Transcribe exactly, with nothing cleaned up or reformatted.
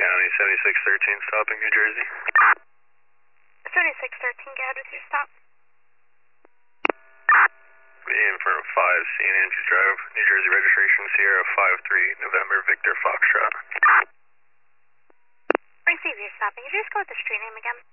County, seventy-six thirteen, stopping New Jersey. seventy-six thirteen, go ahead with your stop. Be in front of five, Saint Andrews Drive, New Jersey registration, Sierra five three, November, Victor Foxtrot. Receive your stopping. Could you just go with the street name again?